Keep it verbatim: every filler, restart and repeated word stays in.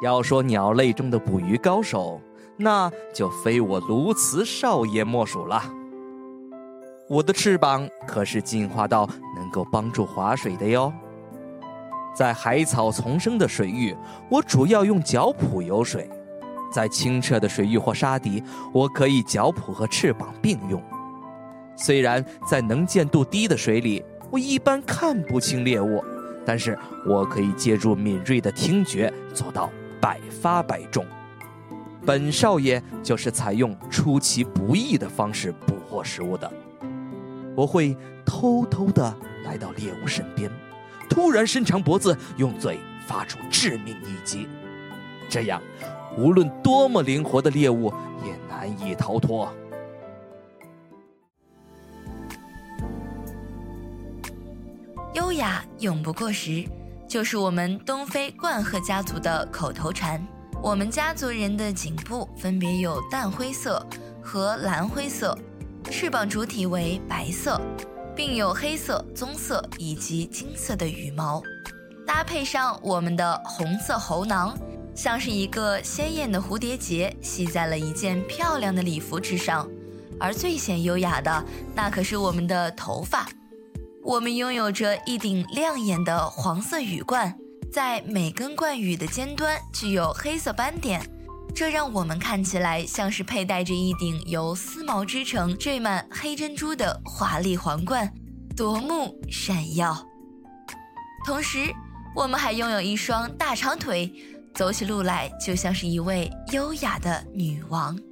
要说鸟类中的捕鱼高手，那就非我鸬鹚少爷莫属了。我的翅膀可是进化到能够帮助划水的哟。在海草丛生的水域，我主要用脚蹼游水；在清澈的水域或沙底，我可以脚蹼和翅膀并用。虽然在能见度低的水里，我一般看不清猎物，但是我可以借助敏锐的听觉做到百发百中。本少爷就是采用出其不意的方式捕获食物的。我会偷偷地来到猎物身边，突然伸长脖子，用嘴发出致命一击。这样，无论多么灵活的猎物也难以逃脱。 优雅永不过时，就是我们东非冠鹤家族的口头禅。我们家族人的颈部分别有淡灰色和蓝灰色，翅膀主体为白色，并有黑色、棕色以及金色的羽毛，搭配上我们的红色喉囊，像是一个鲜艳的蝴蝶结系在了一件漂亮的礼服之上。而最显优雅的，那可是我们的头发。我们拥有着一顶亮眼的黄色羽冠，在每根冠羽的尖端具有黑色斑点，这让我们看起来像是佩戴着一顶由丝毛织成、缀满黑珍珠的华丽皇冠，夺目闪耀。同时，我们还拥有一双大长腿，走起路来就像是一位优雅的女王。